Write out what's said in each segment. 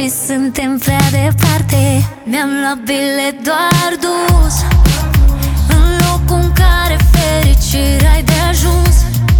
și suntem prea departe. Mi-am luat bilet doar dus în locul în care fericirea ai de ajuns.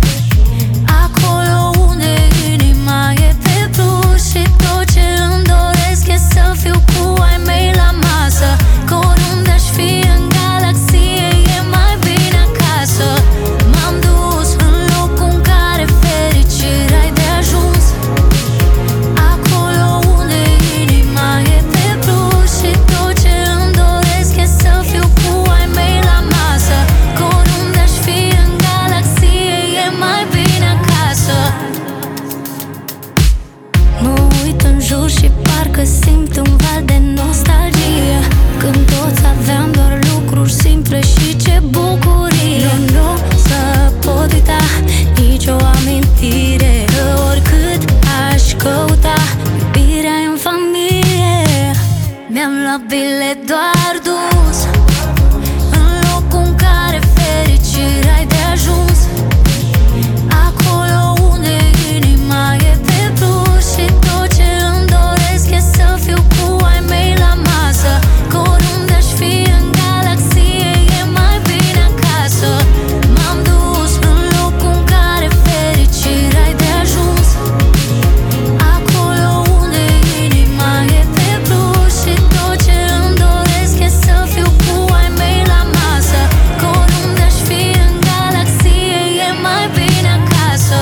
Acolo unde inima e pe plus și tot ce îmi doresc e să fiu cu ai mei la masă. Că oriunde aș fi în galaxie e mai bine acasă. M-am dus în locul în care fericirea ai de ajuns. Acolo unde inima e pe plus și tot ce îmi doresc e să fiu cu ai mei la masă. Că oriunde aș fi în galaxie e mai bine acasă. Mă uit în jur și parcă simt un val de nostalgie, când toți aveam doar lucruri simple și ce bucurie. Nu să pot uita nicio amintire, că oricât aș căuta, iubirea în familie. Mi-am luat bilet doar dus în locul în care fericirea ai de ajuns. Acolo unde inima e pe plus și tot ce îmi doresc e să fiu cu ai mei la masă. Că oriunde aș fi în galaxie e mai bine acasă. M-am dus în locul în care fericirea ai de ajuns. Acolo unde inima e pe plus și tot ce îmi doresc e să fiu cu ai mei la masă. Că oriunde aș fi în galaxie e mai bine acasă.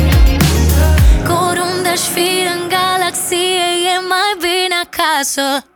Că oriunde aș fi în galaxie e mai bine acasă.